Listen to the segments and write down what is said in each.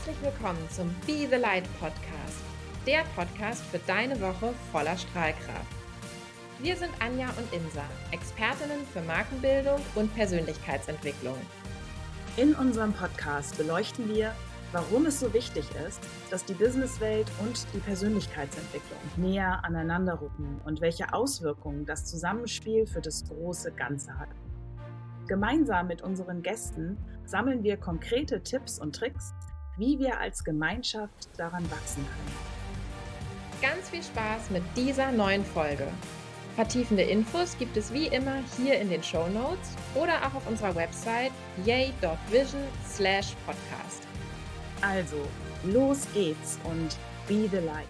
Herzlich willkommen zum Be the Light Podcast, der Podcast für deine Woche voller Strahlkraft. Wir sind Anja und Insa, Expertinnen für Markenbildung und Persönlichkeitsentwicklung. In unserem Podcast beleuchten wir, warum es so wichtig ist, dass die Businesswelt und die Persönlichkeitsentwicklung näher aneinander rücken und welche Auswirkungen das Zusammenspiel für das große Ganze hat. Gemeinsam mit unseren Gästen sammeln wir konkrete Tipps und Tricks, wie wir als Gemeinschaft daran wachsen können. Ganz viel Spaß mit dieser neuen Folge. Vertiefende Infos gibt es wie immer hier in den Shownotes oder auch auf unserer Website yay.vision/podcast. Also, los geht's und be the light.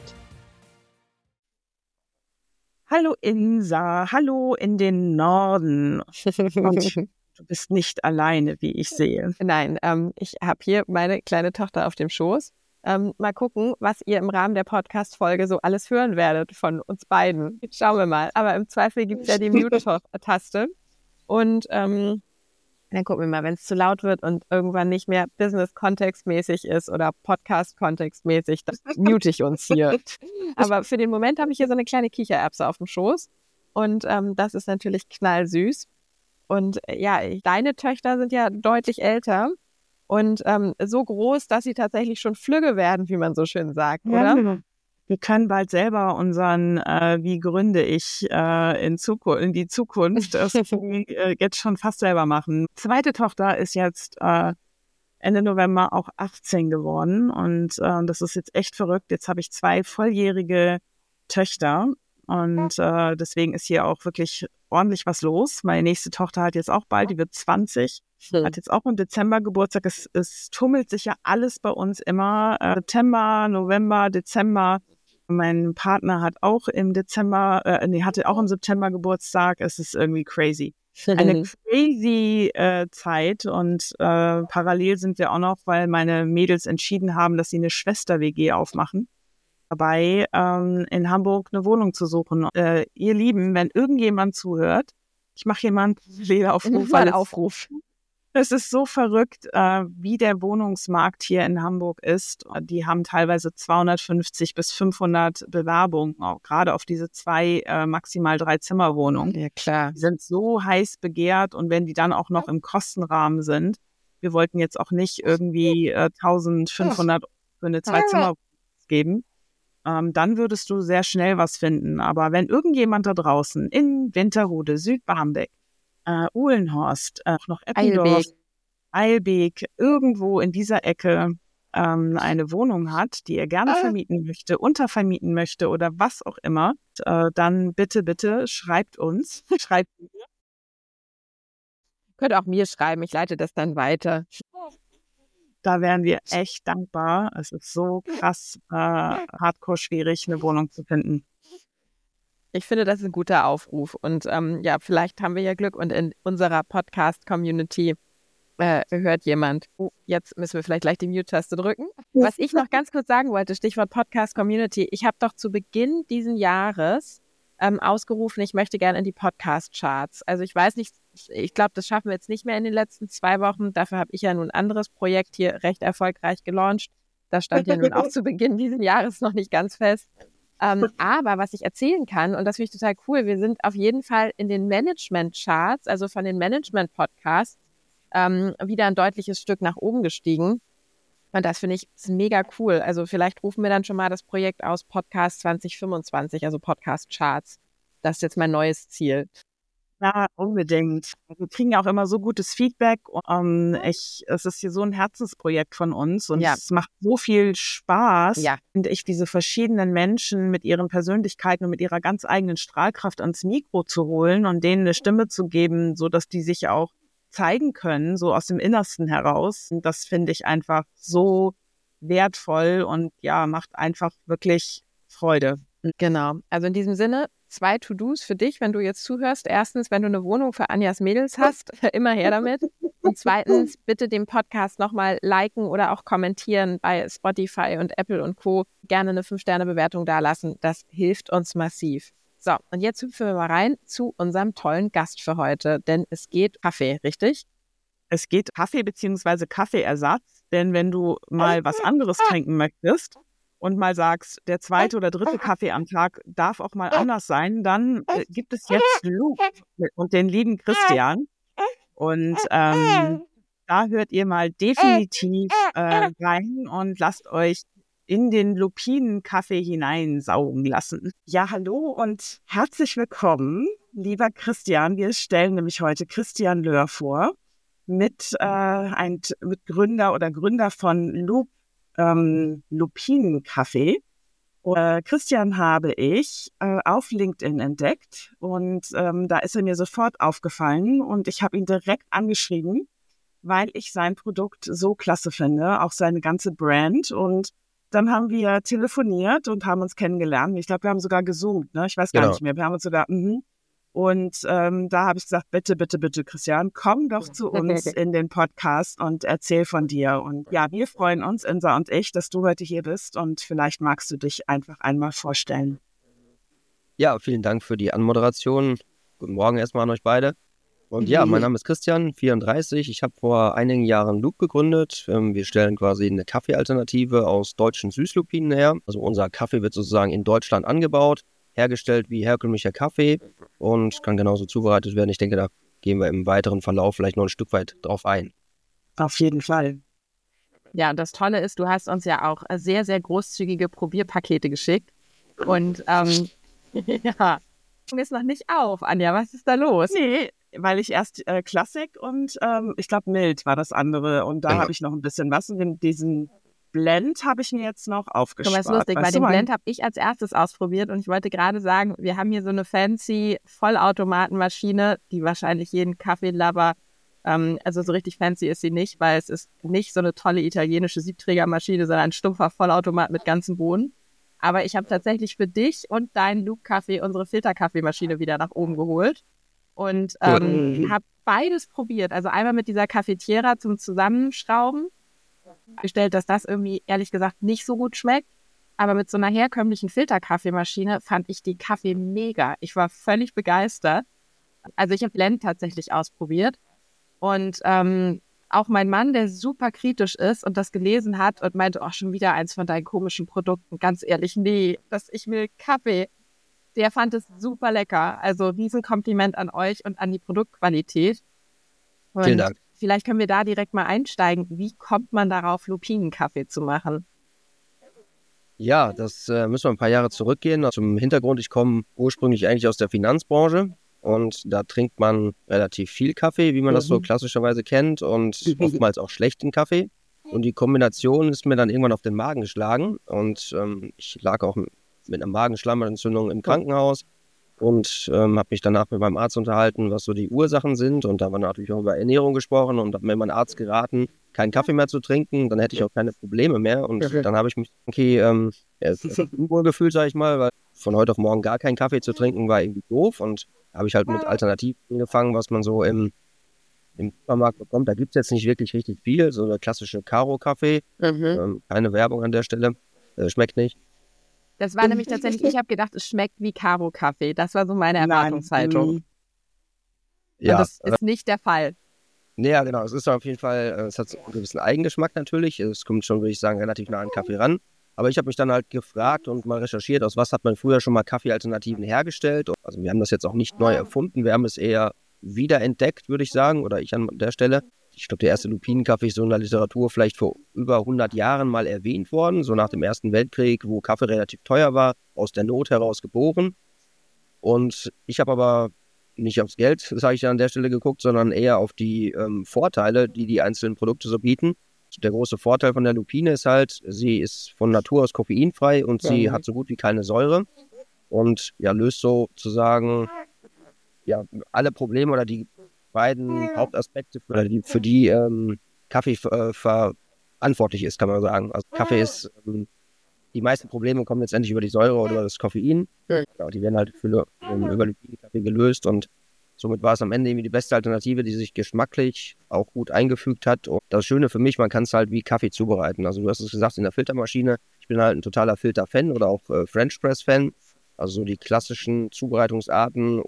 Hallo Insa, hallo in den Norden. Und du bist nicht alleine, wie ich sehe. Nein, ich habe hier meine kleine Tochter auf dem Schoß. Mal gucken, was ihr im Rahmen der Podcast-Folge so alles hören werdet von uns beiden. Schauen wir mal. Aber im Zweifel gibt es ja die Mute-Taste. Und dann gucken wir mal, wenn es zu laut wird und irgendwann nicht mehr Business-kontextmäßig ist oder Podcast-kontextmäßig, dann mute ich uns hier. Aber für den Moment habe ich hier so eine kleine Kichererbse auf dem Schoß. Und das ist natürlich knallsüß. Und ja, deine Töchter sind ja deutlich älter und so groß, dass sie tatsächlich schon flügge werden, wie man so schön sagt, oder? Ja. Wir können bald selber unseren Wie gründe ich in die Zukunft jetzt schon fast selber machen. Zweite Tochter ist jetzt Ende November auch 18 geworden und das ist jetzt echt verrückt. Jetzt habe ich 2 volljährige Töchter. Und deswegen ist hier auch wirklich ordentlich was los. Meine nächste Tochter hat jetzt auch bald, die wird 20, hat jetzt auch im Dezember Geburtstag. Es tummelt sich ja alles bei uns immer. September, November, Dezember. Mein Partner hat auch hatte auch im September Geburtstag. Es ist irgendwie crazy. Eine crazy Zeit und parallel sind wir auch noch, weil meine Mädels entschieden haben, dass sie eine Schwester-WG aufmachen. Dabei, in Hamburg eine Wohnung zu suchen. Ihr Lieben, wenn irgendjemand zuhört, ich mache hier mal einen Aufruf. Es ist so verrückt, wie der Wohnungsmarkt hier in Hamburg ist. Die haben teilweise 250 bis 500 Bewerbungen, auch gerade auf diese 2, maximal 3 Zimmerwohnungen. Ja, klar. Die sind so heiß begehrt und wenn die dann auch noch im Kostenrahmen sind, wir wollten jetzt auch nicht irgendwie 1500 für eine 2-Zimmer-Wohnung geben. Dann würdest du sehr schnell was finden. Aber wenn irgendjemand da draußen in Winterhude, Südbarmbek, Uhlenhorst, auch noch Eppendorf, Eilbek, irgendwo in dieser Ecke eine Wohnung hat, die er gerne vermieten möchte, untervermieten möchte oder was auch immer, dann bitte schreibt uns. Schreibt mir. Könnt auch mir schreiben, ich leite das dann weiter. Da wären wir echt dankbar. Es ist so krass hardcore schwierig, eine Wohnung zu finden. Ich finde, das ist ein guter Aufruf. Und ja, vielleicht haben wir ja Glück und in unserer Podcast-Community hört jemand. Oh, jetzt müssen wir vielleicht gleich die Mute-Taste drücken. Was ich noch ganz kurz sagen wollte, Stichwort Podcast-Community. Ich habe doch zu Beginn diesen Jahres ausgerufen, ich möchte gerne in die Podcast-Charts. Also ich weiß nicht, ich glaube, das schaffen wir jetzt nicht mehr in den letzten 2 Wochen. Dafür habe ich ja nun ein anderes Projekt hier recht erfolgreich gelauncht. Das stand ja nun auch zu Beginn dieses Jahres noch nicht ganz fest. Aber was ich erzählen kann, und das finde ich total cool, wir sind auf jeden Fall in den Management-Charts, also von den Management-Podcasts, wieder ein deutliches Stück nach oben gestiegen. Und das finde ich ist mega cool. Also vielleicht rufen wir dann schon mal das Projekt aus Podcast 2025, also Podcast-Charts. Das ist jetzt mein neues Ziel. Ja, unbedingt. Wir kriegen ja auch immer so gutes Feedback. Es ist hier so ein Herzensprojekt von uns und es macht so viel Spaß. Ja. Und diese verschiedenen Menschen mit ihren Persönlichkeiten und mit ihrer ganz eigenen Strahlkraft ans Mikro zu holen und denen eine Stimme zu geben, so dass die sich auch zeigen können, so aus dem Innersten heraus. Und das finde ich einfach so wertvoll und ja, macht einfach wirklich Freude. Genau. Also in diesem Sinne, 2 To-Dos für dich, wenn du jetzt zuhörst. Erstens, wenn du eine Wohnung für Anjas Mädels hast, immer her damit. Und zweitens, bitte den Podcast nochmal liken oder auch kommentieren bei Spotify und Apple und Co. Gerne eine 5-Sterne-Bewertung dalassen. Das hilft uns massiv. So, und jetzt hüpfen wir mal rein zu unserem tollen Gast für heute, denn es geht Kaffee, richtig? Es geht Kaffee bzw. Kaffeeersatz, denn wenn du mal was anderes trinken möchtest und mal sagst, der 2. oder 3. Kaffee am Tag darf auch mal anders sein, dann gibt es jetzt Loop und den lieben Christian. Und da hört ihr mal definitiv rein und lasst euch in den Lupinenkaffee hineinsaugen lassen. Ja, hallo und herzlich willkommen, lieber Christian. Wir stellen nämlich heute Christian Löhr vor, mit Gründer von Lupinenkaffee. Christian habe ich auf LinkedIn entdeckt und da ist er mir sofort aufgefallen und ich habe ihn direkt angeschrieben, weil ich sein Produkt so klasse finde, auch seine ganze Brand. Und dann haben wir telefoniert und haben uns kennengelernt. Ich glaube, wir haben sogar gezoomt, ne? Ich weiß gar nicht mehr. Wir haben uns sogar, Und da habe ich gesagt, bitte, bitte, bitte, Christian, komm doch zu uns in den Podcast und erzähl von dir. Und ja, wir freuen uns, Insa und ich, dass du heute hier bist und vielleicht magst du dich einfach einmal vorstellen. Ja, vielen Dank für die Anmoderation. Guten Morgen erstmal an euch beide. Und ja, mein Name ist Christian, 34. Ich habe vor einigen Jahren Loop gegründet. Wir stellen quasi eine Kaffeealternative aus deutschen Süßlupinen her. Also unser Kaffee wird sozusagen in Deutschland angebaut, hergestellt wie herkömmlicher Kaffee und kann genauso zubereitet werden. Ich denke, da gehen wir im weiteren Verlauf vielleicht noch ein Stück weit drauf ein. Auf jeden Fall. Ja, und das Tolle ist, du hast uns ja auch sehr, sehr großzügige Probierpakete geschickt. Und ja, ist noch nicht auf, Anja. Was ist da los? Nee, weil ich erst Klassik und ich glaube Mild war das andere. Und da habe ich noch ein bisschen was. Und diesen Blend habe ich mir jetzt noch aufgespart. Guck mal, ist lustig, weil den Blend habe ich als erstes ausprobiert und ich wollte gerade sagen, wir haben hier so eine fancy Vollautomatenmaschine, die wahrscheinlich jeden Kaffeelover, also so richtig fancy ist sie nicht, weil es ist nicht so eine tolle italienische Siebträgermaschine, sondern ein stumpfer Vollautomat mit ganzen Bohnen. Aber ich habe tatsächlich für dich und deinen Loop-Kaffee unsere Filterkaffeemaschine wieder nach oben geholt und habe beides probiert. Also einmal mit dieser Cafetiera zum Zusammenschrauben, gestellt, dass das irgendwie, ehrlich gesagt, nicht so gut schmeckt. Aber mit so einer herkömmlichen Filterkaffeemaschine fand ich die Kaffee mega. Ich war völlig begeistert. Also ich habe Blend tatsächlich ausprobiert. Und auch mein Mann, der super kritisch ist und das gelesen hat und meinte, oh, schon wieder eins von deinen komischen Produkten. Ganz ehrlich, nee, ich will Kaffee. Der fand es super lecker. Also Riesenkompliment an euch und an die Produktqualität. Und vielen Dank. Vielleicht können wir da direkt mal einsteigen. Wie kommt man darauf, Lupinenkaffee zu machen? Ja, das müssen wir ein paar Jahre zurückgehen. Zum Hintergrund, ich komme ursprünglich eigentlich aus der Finanzbranche und da trinkt man relativ viel Kaffee, wie man das so klassischerweise kennt und oftmals auch schlechten Kaffee. Und die Kombination ist mir dann irgendwann auf den Magen geschlagen und ich lag auch mit einer Magenschleimhautentzündung im Krankenhaus. Und habe mich danach mit meinem Arzt unterhalten, was so die Ursachen sind. Und da haben wir natürlich auch über Ernährung gesprochen und hat mir mein Arzt geraten, keinen Kaffee mehr zu trinken. Dann hätte ich auch keine Probleme mehr. Und dann habe ich mich unwohl gefühlt, sage ich mal, weil von heute auf morgen gar keinen Kaffee zu trinken war irgendwie doof. Und da habe ich halt mit Alternativen angefangen, was man so im Supermarkt bekommt. Da gibt es jetzt nicht wirklich richtig viel. So der klassische Karo-Kaffee. Keine Werbung an der Stelle. Schmeckt nicht. Das war nämlich tatsächlich, ich habe gedacht, es schmeckt wie Karo-Kaffee. Das war so meine Erwartungshaltung. Ja, und das ist nicht der Fall. Ja, genau. Es ist auf jeden Fall, es hat so einen gewissen Eigengeschmack natürlich. Es kommt schon, würde ich sagen, relativ nah an Kaffee ran. Aber ich habe mich dann halt gefragt und mal recherchiert, aus was hat man früher schon mal Kaffeealternativen hergestellt. Also wir haben das jetzt auch nicht neu erfunden. Wir haben es eher wiederentdeckt, würde ich sagen. Oder ich an der Stelle. Ich glaube, der erste Lupinenkaffee ist so in der Literatur vielleicht vor über 100 Jahren mal erwähnt worden, so nach dem Ersten Weltkrieg, wo Kaffee relativ teuer war, aus der Not heraus geboren. Und ich habe aber nicht aufs Geld, sage ich an der Stelle, geguckt, sondern eher auf die Vorteile, die die einzelnen Produkte so bieten. Der große Vorteil von der Lupine ist halt, sie ist von Natur aus koffeinfrei und sie hat so gut wie keine Säure und ja, löst sozusagen ja, alle Probleme oder die beiden Hauptaspekte, für die Kaffee verantwortlich ist, kann man sagen. Also Kaffee ist, die meisten Probleme kommen letztendlich über die Säure oder über das Koffein. Ja, die werden halt über Lupinenkaffee gelöst und somit war es am Ende irgendwie die beste Alternative, die sich geschmacklich auch gut eingefügt hat. Und das Schöne für mich, man kann es halt wie Kaffee zubereiten. Also du hast es gesagt, in der Filtermaschine. Ich bin halt ein totaler Filter-Fan oder auch French Press-Fan. Also so die klassischen Zubereitungsarten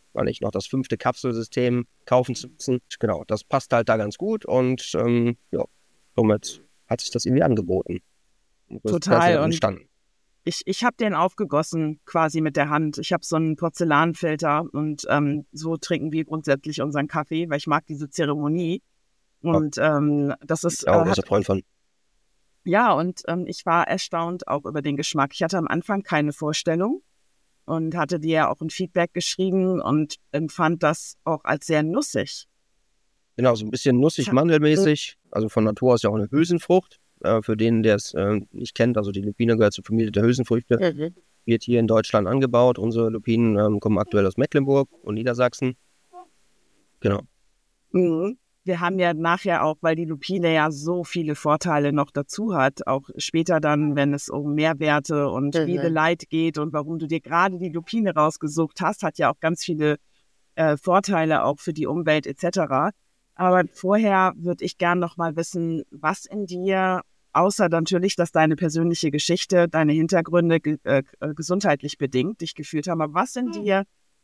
war nicht noch das 5. Kapselsystem kaufen zu müssen. Genau, das passt halt da ganz gut und ja, somit hat sich das irgendwie angeboten. Und so ist das Total. ja Und entstanden. ich habe den aufgegossen quasi mit der Hand. Ich habe so einen Porzellanfilter und so trinken wir grundsätzlich unseren Kaffee, weil ich mag diese Zeremonie. Und das ist Ja, großer Freund von. ja, und ich war erstaunt auch über den Geschmack. Ich hatte am Anfang keine Vorstellung und hatte dir ja auch ein Feedback geschrieben und empfand das auch als sehr nussig. Genau, so ein bisschen nussig-mandelmäßig. Also von Natur aus ja auch eine Hülsenfrucht. Für den, der es nicht kennt, also die Lupine gehört zur Familie der Hülsenfrüchte. Wird hier in Deutschland angebaut. Unsere Lupinen kommen aktuell aus Mecklenburg und Niedersachsen. Genau. Mhm. Wir haben ja nachher auch, weil die Lupine ja so viele Vorteile noch dazu hat, auch später dann, wenn es um Nährwerte und Be the Light geht und warum du dir gerade die Lupine rausgesucht hast, hat ja auch ganz viele Vorteile auch für die Umwelt etc. Aber vorher würde ich gern noch mal wissen, was in dir, außer natürlich, dass deine persönliche Geschichte, deine Hintergründe gesundheitlich bedingt dich geführt haben, aber was in dir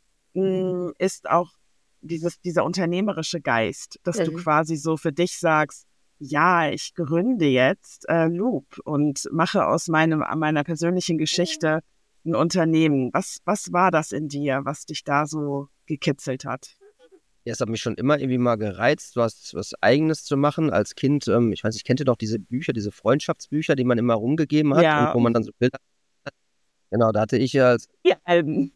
ist auch dieser unternehmerische Geist, dass du quasi so für dich sagst, ja, ich gründe jetzt Loop und mache aus meiner persönlichen Geschichte ein Unternehmen. Was war das in dir, was dich da so gekitzelt hat? Ja, es hat mich schon immer irgendwie mal gereizt, was Eigenes zu machen. Als Kind, ich weiß nicht, kennt ihr doch diese Bücher, diese Freundschaftsbücher, die man immer rumgegeben hat Ja. und wo man dann so Bilder hat? Genau, da hatte ich ja als Die Alben.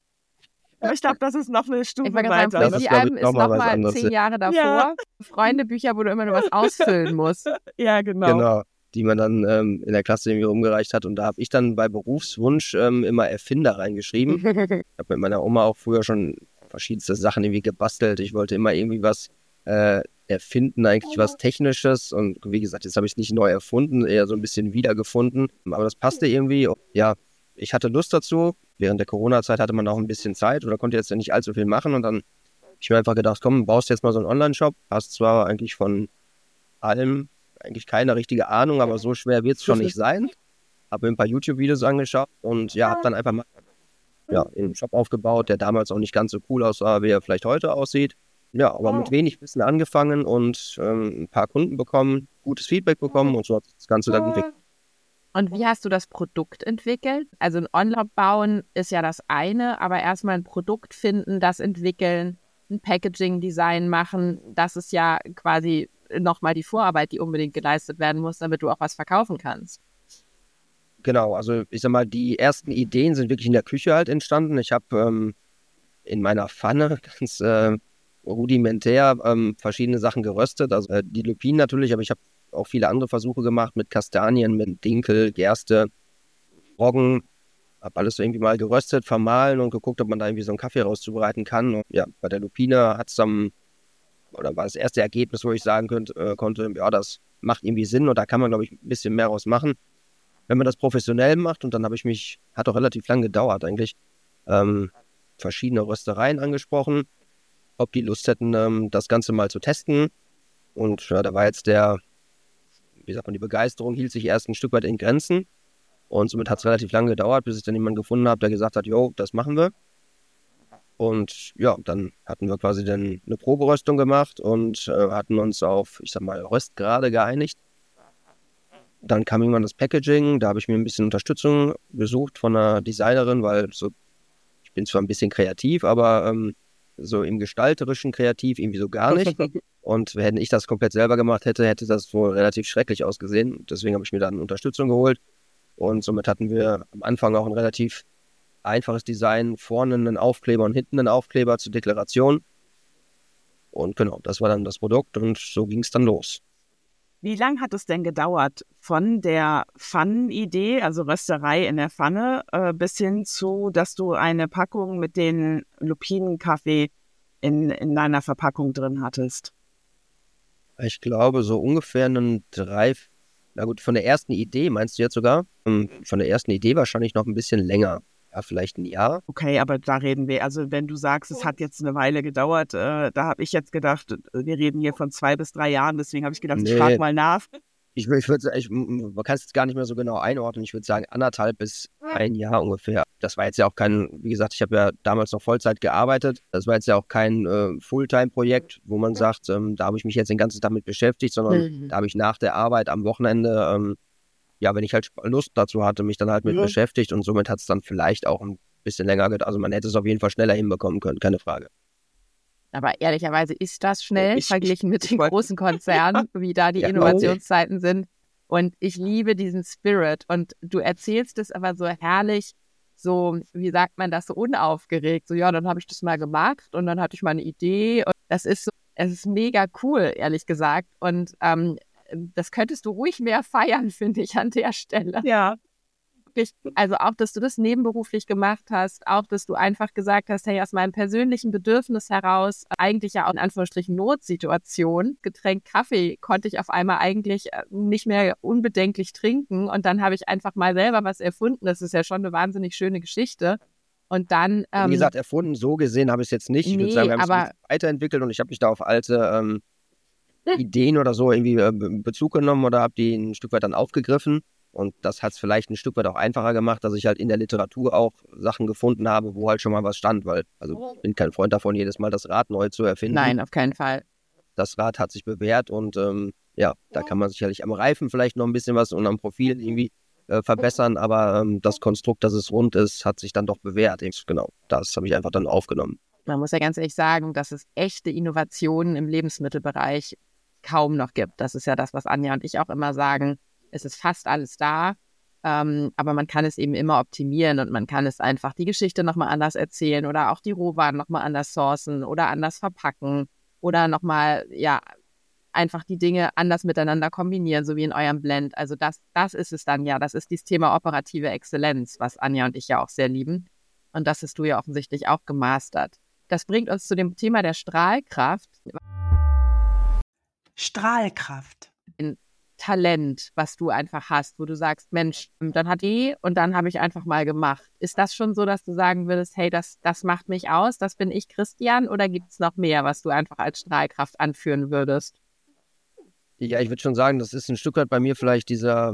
Aber ich glaube, das ist noch eine Stufe Ich wollte weiter. gerade sagen, Das ist, Poesiealben glaub ich, ist noch mal was nochmal anderes. 10 Jahre davor. Ja. Freundebücher, wo du immer nur was ausfüllen musst. Ja, genau. Genau, die man dann in der Klasse irgendwie rumgereicht hat. Und da habe ich dann bei Berufswunsch immer Erfinder reingeschrieben. Ich habe mit meiner Oma auch früher schon verschiedenste Sachen irgendwie gebastelt. Ich wollte immer irgendwie was erfinden, eigentlich was Technisches. Und wie gesagt, jetzt habe ich es nicht neu erfunden, eher so ein bisschen wiedergefunden. Aber das passte irgendwie. Ja, ich hatte Lust dazu. Während der Corona-Zeit hatte man auch ein bisschen Zeit oder konnte jetzt ja nicht allzu viel machen. Und dann habe ich mir einfach gedacht, komm, baust jetzt mal so einen Online-Shop. Hast zwar eigentlich von allem eigentlich keine richtige Ahnung, aber so schwer wird es schon nicht sein. Habe mir ein paar YouTube-Videos angeschaut und ja, habe dann einfach mal einen Shop aufgebaut, der damals auch nicht ganz so cool aussah, wie er vielleicht heute aussieht. Ja, aber mit wenig Wissen angefangen und ein paar Kunden bekommen, gutes Feedback bekommen und so hat sich das Ganze dann entwickelt. Und wie hast du das Produkt entwickelt? Also ein Online bauen ist ja das eine, aber erstmal ein Produkt finden, das entwickeln, ein Packaging-Design machen, das ist ja quasi nochmal die Vorarbeit, die unbedingt geleistet werden muss, damit du auch was verkaufen kannst. Genau, also ich sag mal, die ersten Ideen sind wirklich in der Küche halt entstanden. Ich habe in meiner Pfanne ganz rudimentär verschiedene Sachen geröstet. Also die Lupinen natürlich, aber ich habe auch viele andere Versuche gemacht mit Kastanien, mit Dinkel, Gerste, Roggen. Habe alles irgendwie mal geröstet, vermahlen und geguckt, ob man da irgendwie so einen Kaffee rauszubereiten kann. Und ja, bei der Lupine hat es dann, oder war das erste Ergebnis, wo ich sagen konnte, ja, das macht irgendwie Sinn und da kann man, glaube ich, ein bisschen mehr raus machen, wenn man das professionell macht. Und dann hat auch relativ lang gedauert eigentlich, verschiedene Röstereien angesprochen, ob die Lust hätten, das Ganze mal zu testen. Und ja, da war jetzt die Begeisterung hielt sich erst ein Stück weit in Grenzen. Und somit hat es relativ lange gedauert, bis ich dann jemanden gefunden habe, der gesagt hat, jo, das machen wir. Und ja, dann hatten wir quasi dann eine Proberöstung gemacht und hatten uns auf, ich sag mal, Röstgrade geeinigt. Dann kam irgendwann das Packaging, da habe ich mir ein bisschen Unterstützung gesucht von einer Designerin, weil ich bin zwar ein bisschen kreativ, aber so im gestalterischen kreativ irgendwie so gar nicht. Und wenn ich das komplett selber gemacht hätte das wohl relativ schrecklich ausgesehen. Deswegen habe ich mir dann Unterstützung geholt. Und somit hatten wir am Anfang auch ein relativ einfaches Design, vorne einen Aufkleber und hinten einen Aufkleber zur Deklaration. Und genau, das war dann das Produkt und so ging es dann los. Wie lange hat es denn gedauert von der Pfannenidee, also Rösterei in der Pfanne, bis hin zu, dass du eine Packung mit den Lupinenkaffee in deiner Verpackung drin hattest? Ich glaube, so ungefähr von der ersten Idee meinst du jetzt sogar? Von der ersten Idee wahrscheinlich noch ein bisschen länger. Ja, vielleicht ein Jahr. Okay, aber da reden wir, also wenn du sagst, es hat jetzt eine Weile gedauert, da habe ich jetzt gedacht, wir reden hier von 2 bis 3 Jahren, deswegen habe ich gedacht, ich frage mal nach. Man kann es jetzt gar nicht mehr so genau einordnen. Ich würde sagen 1,5 bis 1 Jahr ungefähr. das war jetzt ja auch kein, wie gesagt, ich habe ja damals noch Vollzeit gearbeitet. Das war jetzt ja auch kein Fulltime-Projekt, wo man sagt, da habe ich mich jetzt den ganzen Tag mit beschäftigt, sondern da habe ich nach der Arbeit am Wochenende, wenn ich halt Lust dazu hatte, mich dann halt mit beschäftigt und somit hat es dann vielleicht auch ein bisschen länger gedauert. Also man hätte es auf jeden Fall schneller hinbekommen können, keine Frage. Aber ehrlicherweise ist das schnell verglichen mit den großen Konzernen, wie da die Innovationszeiten sind. Und ich liebe diesen Spirit. Und du erzählst es aber so herrlich, so, wie sagt man das, so unaufgeregt. So, ja, dann habe ich das mal gemacht und dann hatte ich mal eine Idee. Und das ist so, es ist mega cool, ehrlich gesagt. Und das könntest du ruhig mehr feiern, finde ich, an der Stelle. Ja. Also auch, dass du das nebenberuflich gemacht hast, auch, dass du einfach gesagt hast, hey, aus meinem persönlichen Bedürfnis heraus, eigentlich ja auch in Anführungsstrichen Notsituation, Getränk Kaffee konnte ich auf einmal eigentlich nicht mehr unbedenklich trinken und dann habe ich einfach mal selber was erfunden. Das ist ja schon eine wahnsinnig schöne Geschichte. Und dann... wie gesagt, erfunden, so gesehen habe ich es jetzt nicht. Ich würde sagen, wir haben es weiterentwickelt und ich habe mich da auf alte Ideen oder so irgendwie Bezug genommen oder habe die ein Stück weit dann aufgegriffen. Und das hat es vielleicht ein Stück weit auch einfacher gemacht, dass ich halt in der Literatur auch Sachen gefunden habe, wo halt schon mal was stand, weil, also ich bin kein Freund davon, jedes Mal das Rad neu zu erfinden. Nein, auf keinen Fall. Das Rad hat sich bewährt und da kann man sicherlich am Reifen vielleicht noch ein bisschen was und am Profil irgendwie verbessern, aber das Konstrukt, dass es rund ist, hat sich dann doch bewährt. Genau, das habe ich einfach dann aufgenommen. Man muss ja ganz ehrlich sagen, dass es echte Innovationen im Lebensmittelbereich kaum noch gibt. Das ist ja das, was Anja und ich auch immer sagen. Es ist fast alles da, aber man kann es eben immer optimieren und man kann es einfach die Geschichte nochmal anders erzählen oder auch die Rohwaren nochmal anders sourcen oder anders verpacken oder nochmal, einfach die Dinge anders miteinander kombinieren, so wie in eurem Blend. Also das ist es dann ja, das ist dieses Thema operative Exzellenz, was Anja und ich ja auch sehr lieben und das hast du ja offensichtlich auch gemastert. Das bringt uns zu dem Thema der Strahlkraft. Strahlkraft. Talent, was du einfach hast, wo du sagst, Mensch, dann hat und dann habe ich einfach mal gemacht. Ist das schon so, dass du sagen würdest, hey, das macht mich aus, das bin ich, Christian, oder gibt es noch mehr, was du einfach als Strahlkraft anführen würdest? Ja, ich würde schon sagen, das ist ein Stück weit bei mir vielleicht diese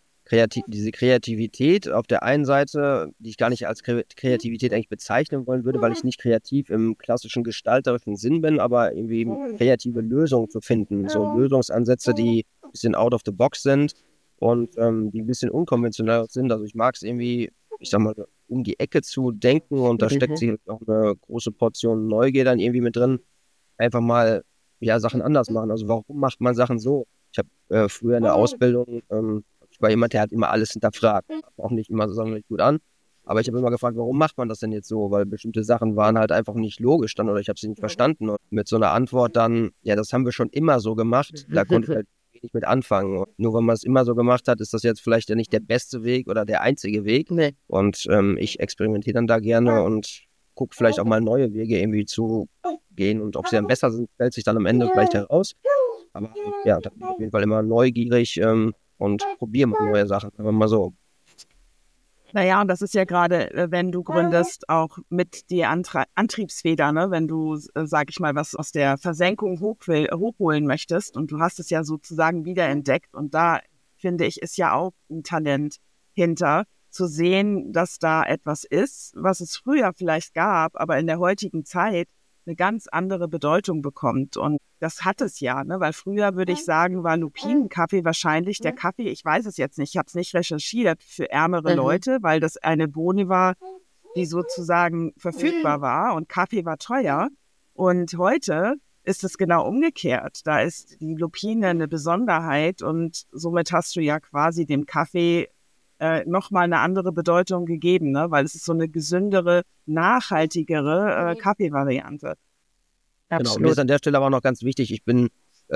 Kreativität auf der einen Seite, die ich gar nicht als Kreativität eigentlich bezeichnen wollen würde, weil ich nicht kreativ im klassischen gestalterischen Sinn bin, aber irgendwie kreative Lösungen zu finden. So Lösungsansätze, die ein bisschen out of the box sind und die ein bisschen unkonventionell sind. Also ich mag es irgendwie, ich sag mal, um die Ecke zu denken und da steckt sich auch eine große Portion Neugier dann irgendwie mit drin. Einfach mal Sachen anders machen. Also warum macht man Sachen so? Ich habe früher in der Ausbildung ich war jemand, der hat immer alles hinterfragt. Auch nicht immer sonderlich gut an. Aber ich habe immer gefragt, warum macht man das denn jetzt so? Weil bestimmte Sachen waren halt einfach nicht logisch dann oder ich habe sie nicht verstanden. Und mit so einer Antwort dann, das haben wir schon immer so gemacht. Da konnte ich halt wenig mit anfangen. Und nur weil man es immer so gemacht hat, ist das jetzt vielleicht ja nicht der beste Weg oder der einzige Weg. Nee. Und ich experimentiere dann da gerne und gucke vielleicht auch mal neue Wege irgendwie zu gehen. Und ob sie dann besser sind, stellt sich dann am Ende vielleicht heraus. Aber da bin ich auf jeden Fall immer neugierig, und probieren mal neue Sachen, sagen wir mal so. Naja, und das ist ja gerade, wenn du gründest, auch mit die Antriebsfeder, ne? Wenn du, sag ich mal, was aus der Versenkung hochholen möchtest und du hast es ja sozusagen wiederentdeckt und da, finde ich, ist ja auch ein Talent hinter, zu sehen, dass da etwas ist, was es früher vielleicht gab, aber in der heutigen Zeit eine ganz andere Bedeutung bekommt. Und das hat es ja, ne? Weil früher, würde ich sagen, war Lupinenkaffee wahrscheinlich der Kaffee, ich weiß es jetzt nicht, ich habe es nicht recherchiert, für ärmere Leute, weil das eine Bohne war, die sozusagen verfügbar war und Kaffee war teuer. Und heute ist es genau umgekehrt. Da ist die Lupine eine Besonderheit und somit hast du ja quasi dem Kaffee nochmal eine andere Bedeutung gegeben, ne? Weil es ist so eine gesündere, nachhaltigere Kaffeevariante. Genau, mir ist an der Stelle aber auch noch ganz wichtig, ich bin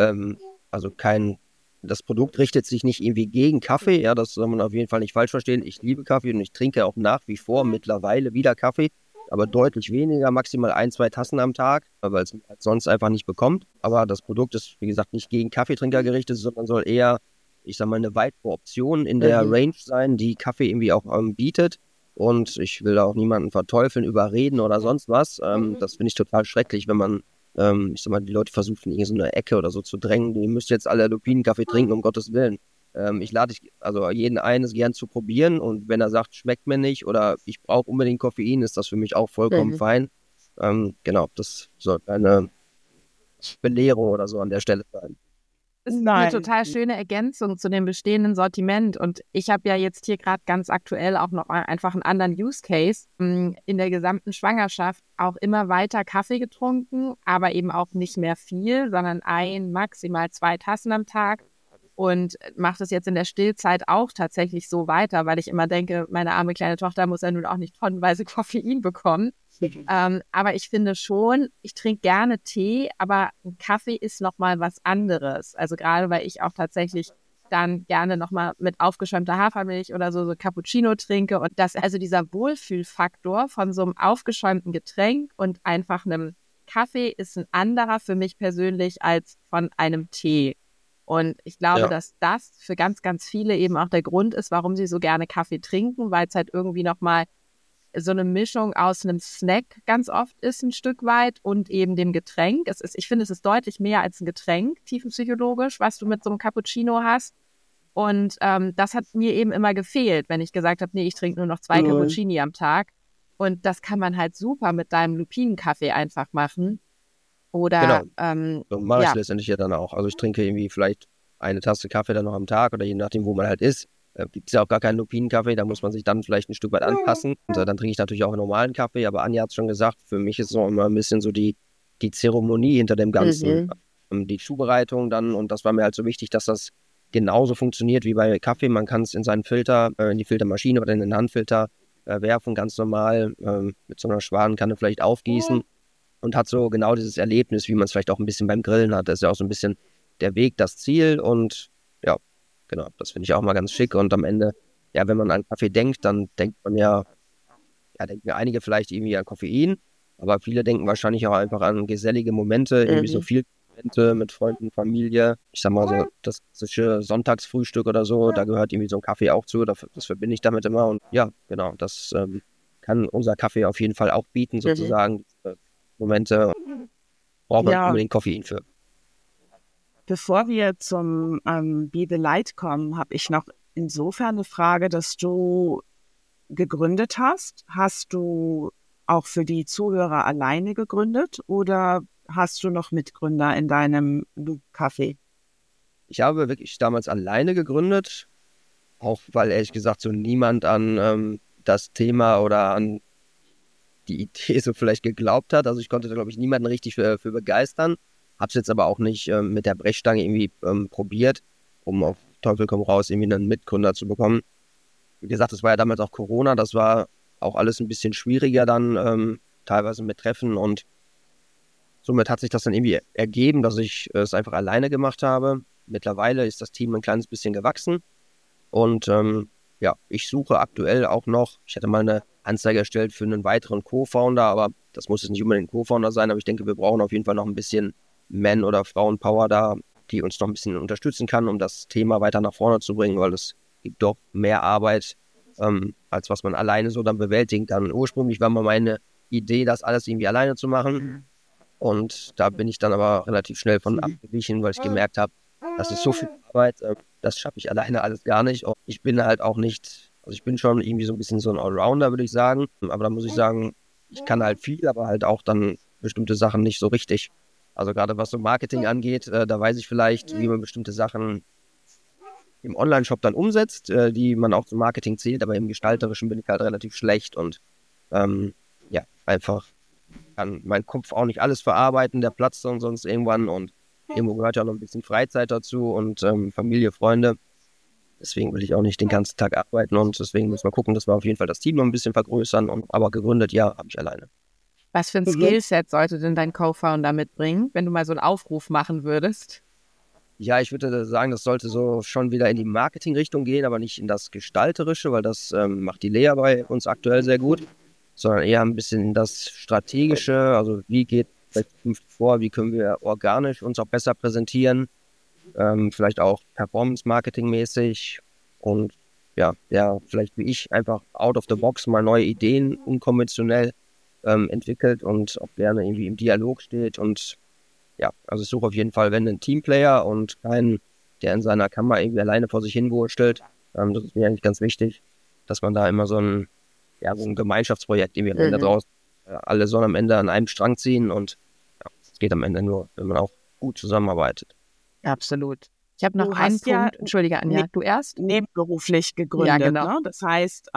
das Produkt richtet sich nicht irgendwie gegen Kaffee, das soll man auf jeden Fall nicht falsch verstehen. Ich liebe Kaffee und ich trinke auch nach wie vor mittlerweile wieder Kaffee, aber deutlich weniger, maximal 1-2 Tassen am Tag, weil es halt sonst einfach nicht bekommt. Aber das Produkt ist, wie gesagt, nicht gegen Kaffeetrinker gerichtet, sondern soll eher, ich sag mal, eine weitere Option in der Range sein, die Kaffee irgendwie auch bietet. Und ich will da auch niemanden verteufeln, überreden oder sonst was. Das finde ich total schrecklich, wenn man, ich sag mal, die Leute versuchen, in so eine Ecke oder so zu drängen. Die müsst jetzt alle Lupinenkaffee trinken, um Gottes Willen. Ich lade also jeden ein, es gern zu probieren und wenn er sagt, schmeckt mir nicht oder ich brauche unbedingt Koffein, ist das für mich auch vollkommen fein. Genau, das soll keine Belehrung oder so an der Stelle sein. Das ist Nein. eine total schöne Ergänzung zu dem bestehenden Sortiment. Und ich habe ja jetzt hier gerade ganz aktuell auch noch einfach einen anderen Use Case. In der gesamten Schwangerschaft auch immer weiter Kaffee getrunken, aber eben auch nicht mehr viel, sondern maximal 2 Tassen am Tag. Und mache das jetzt in der Stillzeit auch tatsächlich so weiter, weil ich immer denke, meine arme kleine Tochter muss ja nun auch nicht tonnenweise Koffein bekommen. Aber ich finde schon, ich trinke gerne Tee, aber ein Kaffee ist nochmal was anderes. Also gerade, weil ich auch tatsächlich dann gerne nochmal mit aufgeschäumter Hafermilch oder so Cappuccino trinke. Und also dieser Wohlfühlfaktor von so einem aufgeschäumten Getränk und einfach einem Kaffee ist ein anderer für mich persönlich als von einem Tee. Und ich glaube, dass das für ganz, ganz viele eben auch der Grund ist, warum sie so gerne Kaffee trinken, weil es halt irgendwie nochmal so eine Mischung aus einem Snack ganz oft ist, ein Stück weit, und eben dem Getränk. Ich finde, es ist deutlich mehr als ein Getränk, tiefenpsychologisch, was du mit so einem Cappuccino hast. Und das hat mir eben immer gefehlt, wenn ich gesagt habe, nee, ich trinke nur noch 2 Cappuccini am Tag. Und das kann man halt super mit deinem Lupinenkaffee einfach machen. Oder, so mache ich es letztendlich ja dann auch. Also ich trinke irgendwie vielleicht eine Tasse Kaffee dann noch am Tag oder je nachdem, wo man halt ist. Gibt es ja auch gar keinen Lupinenkaffee, da muss man sich dann vielleicht ein Stück weit anpassen. Und dann trinke ich natürlich auch einen normalen Kaffee, aber Anja hat es schon gesagt, für mich ist es auch immer ein bisschen so die Zeremonie hinter dem Ganzen. Die Zubereitung dann, und das war mir halt so wichtig, dass das genauso funktioniert wie bei Kaffee. Man kann es in seinen Filter, in die Filtermaschine oder in den Handfilter werfen, ganz normal mit so einer Schwanenkanne vielleicht aufgießen und hat so genau dieses Erlebnis, wie man es vielleicht auch ein bisschen beim Grillen hat. Das ist ja auch so ein bisschen der Weg, das Ziel, und ja, genau, das finde ich auch mal ganz schick. Und am Ende, ja, wenn man an Kaffee denkt, dann denkt man denken ja einige vielleicht irgendwie an Koffein, aber viele denken wahrscheinlich auch einfach an gesellige Momente, irgendwie so viel Momente mit Freunden, Familie. Ich sag mal so, das klassische Sonntagsfrühstück oder so, da gehört irgendwie so ein Kaffee auch zu, das verbinde ich damit immer. Und ja, genau, das kann unser Kaffee auf jeden Fall auch bieten, sozusagen. Momente braucht man unbedingt Koffein für. Bevor wir zum Be the Light kommen, habe ich noch insofern eine Frage, dass du gegründet hast. Hast du auch für die Zuhörer alleine gegründet oder hast du noch Mitgründer in deinem Loop-Café? Ich habe wirklich damals alleine gegründet, auch weil ehrlich gesagt so niemand an das Thema oder an die Idee so vielleicht geglaubt hat. Also ich konnte da, glaube ich, niemanden richtig für begeistern. Hab's jetzt aber auch nicht mit der Brechstange irgendwie probiert, um auf Teufel komm raus irgendwie einen Mitgründer zu bekommen. Wie gesagt, das war ja damals auch Corona, das war auch alles ein bisschen schwieriger dann, teilweise mit Treffen, und somit hat sich das dann irgendwie ergeben, dass ich es einfach alleine gemacht habe. Mittlerweile ist das Team ein kleines bisschen gewachsen und ich suche aktuell auch noch, ich hatte mal eine Anzeige erstellt für einen weiteren Co-Founder, aber das muss jetzt nicht unbedingt ein Co-Founder sein, aber ich denke, wir brauchen auf jeden Fall noch ein bisschen Man- oder Frauenpower da, die uns noch ein bisschen unterstützen kann, um das Thema weiter nach vorne zu bringen, weil es gibt doch mehr Arbeit, als was man alleine so dann bewältigen kann. Ursprünglich war mal meine Idee, das alles irgendwie alleine zu machen, und da bin ich dann aber relativ schnell von abgewichen, weil ich gemerkt habe, das ist so viel Arbeit, das schaffe ich alleine alles gar nicht. Und ich bin halt auch nicht, also ich bin schon irgendwie so ein bisschen so ein Allrounder, würde ich sagen, aber da muss ich sagen, ich kann halt viel, aber halt auch dann bestimmte Sachen nicht so richtig. Also gerade was so Marketing angeht, da weiß ich vielleicht, wie man bestimmte Sachen im Online-Shop dann umsetzt, die man auch zum Marketing zählt, aber im Gestalterischen bin ich halt relativ schlecht und einfach kann mein Kopf auch nicht alles verarbeiten, der platzt und sonst irgendwann, und irgendwo gehört ja auch noch ein bisschen Freizeit dazu und Familie, Freunde. Deswegen will ich auch nicht den ganzen Tag arbeiten, und deswegen müssen wir gucken, dass wir auf jeden Fall das Team noch ein bisschen vergrößern, aber gegründet, ja, habe ich alleine. Was für ein Skillset sollte denn dein Co-Founder mitbringen, wenn du mal so einen Aufruf machen würdest? Ja, ich würde sagen, das sollte so schon wieder in die Marketing-Richtung gehen, aber nicht in das Gestalterische, weil das macht die Lea bei uns aktuell sehr gut, sondern eher ein bisschen in das Strategische, also wie geht bei Zukunft vor, wie können wir organisch uns auch besser präsentieren, vielleicht auch Performance-Marketing-mäßig, und der vielleicht wie ich einfach out of the box mal neue Ideen unkonventionell entwickelt und auch gerne irgendwie im Dialog steht. Und ja, also ich suche auf jeden Fall, wenn, einen Teamplayer und keinen der in seiner Kammer irgendwie alleine vor sich hin wurstelt. Das ist mir eigentlich ganz wichtig, dass man da immer so ein Gemeinschaftsprojekt irgendwie am Ende draus. Alle sollen am Ende an einem Strang ziehen und es geht am Ende nur, wenn man auch gut zusammenarbeitet. Absolut. Ich habe noch Du einen hast ja Punkt. Entschuldige, Anja, du erst? nebenberuflich gegründet. Ja, genau. Ne? Das heißt,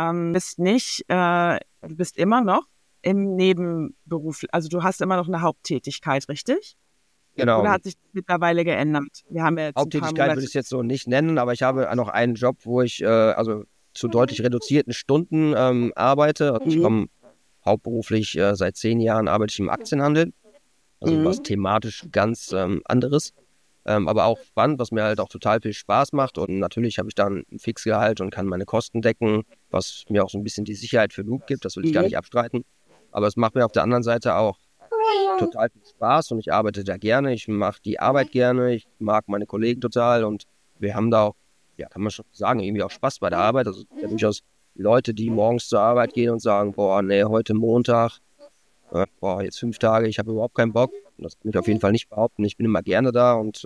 du bist immer noch im Nebenberuf, also du hast immer noch eine Haupttätigkeit, richtig? Genau. Oder hat sich das mittlerweile geändert? Wir haben ja jetzt Haupttätigkeit würde ich es jetzt so nicht nennen, aber ich habe noch einen Job, wo ich zu deutlich reduzierten Stunden arbeite. Also ich komme hauptberuflich seit 10 Jahren arbeite ich im Aktienhandel. Also was thematisch ganz anderes. Aber auch spannend, was mir halt auch total viel Spaß macht. Und natürlich habe ich dann ein Fixgehalt und kann meine Kosten decken, was mir auch so ein bisschen die Sicherheit für Loop gibt. Das will ich gar nicht abstreiten. Aber es macht mir auf der anderen Seite auch total viel Spaß und ich arbeite da gerne. Ich mache die Arbeit gerne. Ich mag meine Kollegen total und wir haben da auch, ja, kann man schon sagen, irgendwie auch Spaß bei der Arbeit. Also ja, durchaus Leute, die morgens zur Arbeit gehen und sagen, boah, nee, heute Montag, jetzt 5 Tage, ich habe überhaupt keinen Bock. Das kann ich auf jeden Fall nicht behaupten. Ich bin immer gerne da und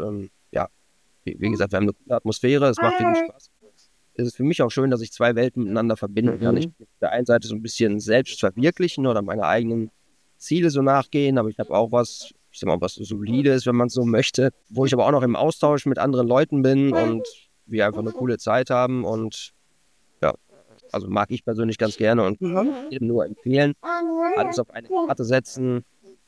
wie gesagt, wir haben eine gute Atmosphäre, es macht wirklich Spaß. Es ist für mich auch schön, dass ich 2 Welten miteinander verbinden kann. Ich bin auf der einen Seite so ein bisschen selbst verwirklichen oder meine eigenen Ziele so nachgehen, aber ich habe auch was Solides, wenn man es so möchte, wo ich aber auch noch im Austausch mit anderen Leuten bin und wir einfach eine coole Zeit haben und ja, also mag ich persönlich ganz gerne und jedem nur empfehlen, alles auf eine Karte setzen.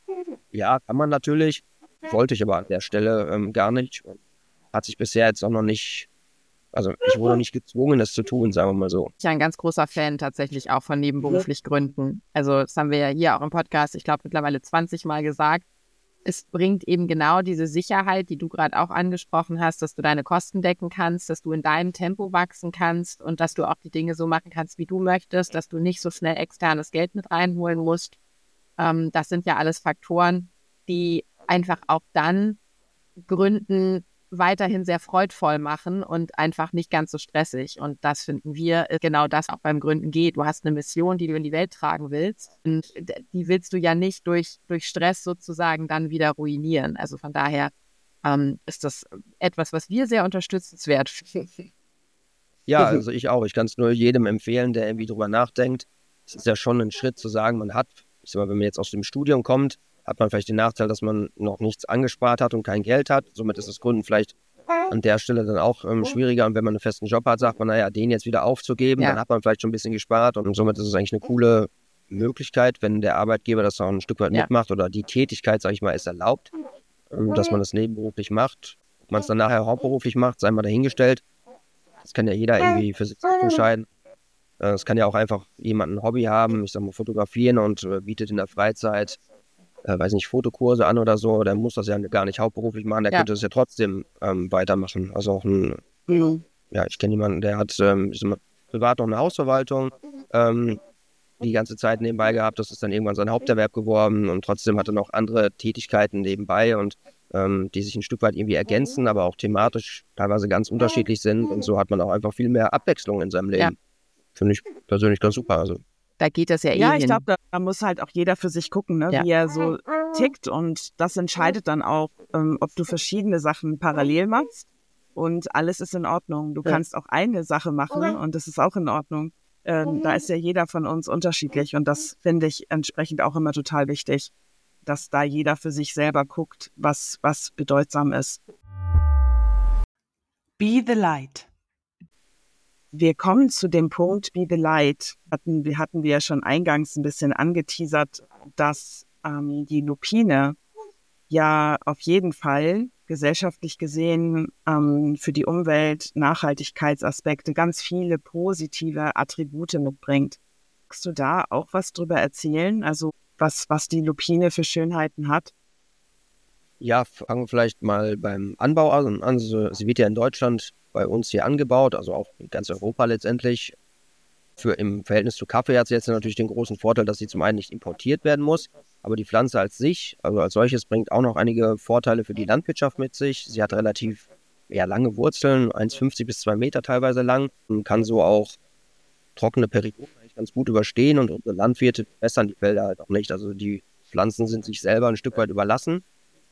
Ja, kann man natürlich, wollte ich aber an der Stelle gar nicht. Hat sich bisher jetzt auch noch nicht, also ich wurde nicht gezwungen, das zu tun, sagen wir mal so. Ich bin ein ganz großer Fan tatsächlich auch von nebenberuflich Gründen. Also das haben wir ja hier auch im Podcast, ich glaube mittlerweile 20 Mal gesagt. Es bringt eben genau diese Sicherheit, die du gerade auch angesprochen hast, dass du deine Kosten decken kannst, dass du in deinem Tempo wachsen kannst und dass du auch die Dinge so machen kannst, wie du möchtest, dass du nicht so schnell externes Geld mit reinholen musst. Das sind ja alles Faktoren, die einfach auch dann Gründen weiterhin sehr freudvoll machen und einfach nicht ganz so stressig. Und das finden wir, genau das auch beim Gründen geht. Du hast eine Mission, die du in die Welt tragen willst und die willst du ja nicht durch Stress sozusagen dann wieder ruinieren. Also von daher ist das etwas, was wir sehr unterstützenswert finden. Ja, also ich auch. Ich kann es nur jedem empfehlen, der irgendwie drüber nachdenkt. Es ist ja schon ein Schritt zu sagen, man hat, ich sag mal, wenn man jetzt aus dem Studium kommt, hat man vielleicht den Nachteil, dass man noch nichts angespart hat und kein Geld hat. Somit ist das Gründen vielleicht an der Stelle dann auch schwieriger. Und wenn man einen festen Job hat, sagt man, naja, den jetzt wieder aufzugeben, dann hat man vielleicht schon ein bisschen gespart. Und somit ist es eigentlich eine coole Möglichkeit, wenn der Arbeitgeber das auch ein Stück weit mitmacht oder die Tätigkeit, sage ich mal, ist erlaubt, dass man das nebenberuflich macht. Ob man es dann nachher hauptberuflich macht, sei mal dahingestellt. Das kann ja jeder irgendwie für sich entscheiden. Es kann ja auch einfach jemand ein Hobby haben, ich sag mal fotografieren und bietet in der Freizeit Fotokurse an oder so, der muss das ja gar nicht hauptberuflich machen, der könnte das ja trotzdem weitermachen. Also auch ich kenne jemanden, der hat privat noch eine Hausverwaltung die ganze Zeit nebenbei gehabt, das ist dann irgendwann sein Haupterwerb geworden und trotzdem hat er noch andere Tätigkeiten nebenbei und die sich ein Stück weit irgendwie ergänzen, aber auch thematisch teilweise ganz unterschiedlich sind und so hat man auch einfach viel mehr Abwechslung in seinem Leben. Ja. Finde ich persönlich ganz super. Also. Da geht das ja Ja, ich glaube, da muss halt auch jeder für sich gucken, ne, wie er so tickt. Und das entscheidet dann auch, ob du verschiedene Sachen parallel machst. Und alles ist in Ordnung. Du kannst auch eine Sache machen und das ist auch in Ordnung. Da ist ja jeder von uns unterschiedlich. Und das finde ich entsprechend auch immer total wichtig, dass da jeder für sich selber guckt, was bedeutsam ist. Be the light. Wir kommen zu dem Punkt Be the Light. Hatten wir ja schon eingangs ein bisschen angeteasert, dass die Lupine ja auf jeden Fall gesellschaftlich gesehen für die Umwelt, Nachhaltigkeitsaspekte ganz viele positive Attribute mitbringt. Kannst du da auch was drüber erzählen? Also was die Lupine für Schönheiten hat? Ja, fangen wir vielleicht mal beim Anbau an. Also, sie wird ja in Deutschland bei uns hier angebaut, also auch in ganz Europa letztendlich. Im Verhältnis zu Kaffee hat sie jetzt natürlich den großen Vorteil, dass sie zum einen nicht importiert werden muss, aber die Pflanze als solches, bringt auch noch einige Vorteile für die Landwirtschaft mit sich. Sie hat relativ lange Wurzeln, 1,50 bis 2 Meter teilweise lang und kann so auch trockene Perioden eigentlich ganz gut überstehen und unsere Landwirte bessern die Felder halt auch nicht. Also die Pflanzen sind sich selber ein Stück weit überlassen.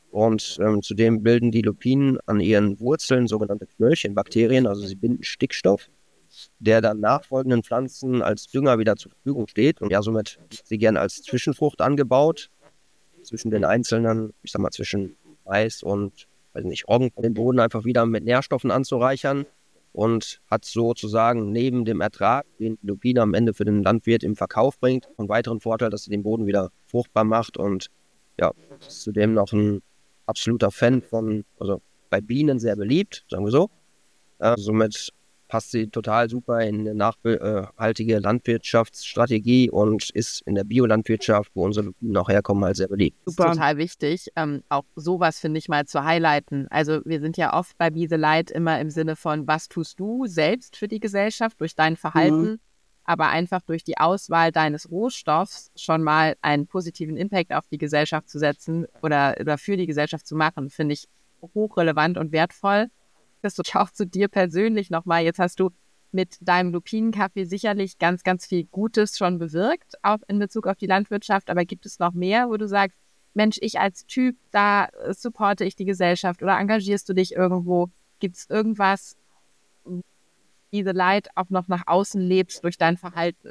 Und zudem bilden die Lupinen an ihren Wurzeln sogenannte Knöllchenbakterien, also sie binden Stickstoff, der dann nachfolgenden Pflanzen als Dünger wieder zur Verfügung steht. Und ja, somit ist sie gern als Zwischenfrucht angebaut, zwischen den einzelnen, ich sag mal, zwischen Mais und, weiß nicht, Roggen, den Boden einfach wieder mit Nährstoffen anzureichern und hat sozusagen neben dem Ertrag, den die Lupine am Ende für den Landwirt im Verkauf bringt, einen weiteren Vorteil, dass sie den Boden wieder fruchtbar macht und ja, ist zudem noch ein absoluter Fan von, also bei Bienen sehr beliebt, sagen wir so. Somit passt sie total super in eine nachhaltige Landwirtschaftsstrategie und ist in der Biolandwirtschaft, wo unsere Lupinen auch herkommen, halt sehr beliebt. Das ist total wichtig, auch sowas finde ich mal zu highlighten. Also wir sind ja oft bei Be the Light immer im Sinne von, was tust du selbst für die Gesellschaft durch dein Verhalten, aber einfach durch die Auswahl deines Rohstoffs schon mal einen positiven Impact auf die Gesellschaft zu setzen oder für die Gesellschaft zu machen, finde ich hochrelevant und wertvoll. Das auch zu dir persönlich nochmal. Jetzt hast du mit deinem Lupinenkaffee sicherlich ganz, ganz viel Gutes schon bewirkt, auch in Bezug auf die Landwirtschaft. Aber gibt es noch mehr, wo du sagst, Mensch, ich als Typ, da supporte ich die Gesellschaft oder engagierst du dich irgendwo? Gibt es irgendwas, Be the Light auch noch nach außen lebst durch dein Verhalten?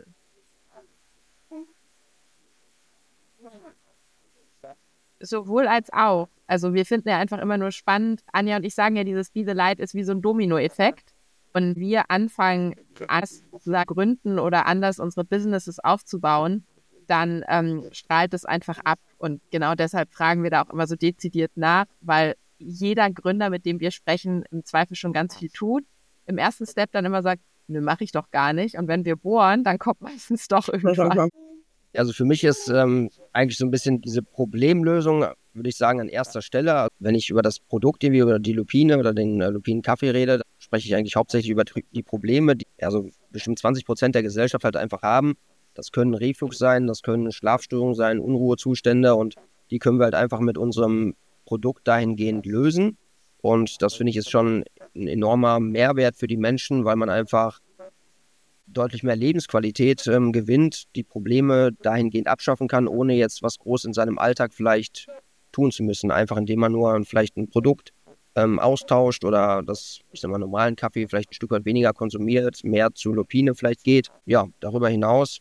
Sowohl als auch. Also wir finden ja einfach immer nur spannend. Anja und ich sagen ja, dieses Be the Light ist wie so ein Dominoeffekt. Und wir anfangen, anders zu gründen oder anders unsere Businesses aufzubauen, dann strahlt es einfach ab. Und genau deshalb fragen wir da auch immer so dezidiert nach, weil jeder Gründer, mit dem wir sprechen, im Zweifel schon ganz viel tut. Im ersten Step dann immer sagt, nö, mache ich doch gar nicht. Und wenn wir bohren, dann kommt meistens doch irgendwas. Also für mich ist eigentlich so ein bisschen diese Problemlösung, würde ich sagen, an erster Stelle. Wenn ich über das Produkt, irgendwie über die Lupine oder den Lupinenkaffee rede, spreche ich eigentlich hauptsächlich über die Probleme, die also bestimmt 20% der Gesellschaft halt einfach haben. Das können Reflux sein, das können Schlafstörungen sein, Unruhezustände und die können wir halt einfach mit unserem Produkt dahingehend lösen. Und das finde ich ist schon ein enormer Mehrwert für die Menschen, weil man einfach deutlich mehr Lebensqualität gewinnt, die Probleme dahingehend abschaffen kann, ohne jetzt was groß in seinem Alltag vielleicht tun zu müssen. Einfach indem man nur vielleicht ein Produkt austauscht oder das, ich sag mal, normalen Kaffee vielleicht ein Stück weit weniger konsumiert, mehr zu Lupine vielleicht geht. Ja, darüber hinaus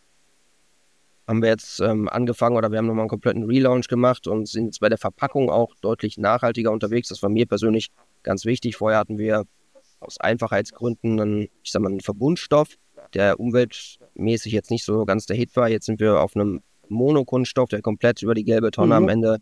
haben wir jetzt angefangen oder wir haben nochmal einen kompletten Relaunch gemacht und sind jetzt bei der Verpackung auch deutlich nachhaltiger unterwegs. Das war mir persönlich ganz wichtig. Vorher hatten wir aus Einfachheitsgründen einen Verbundstoff, der umweltmäßig jetzt nicht so ganz der Hit war. Jetzt sind wir auf einem Monokunststoff, der komplett über die gelbe Tonne am Ende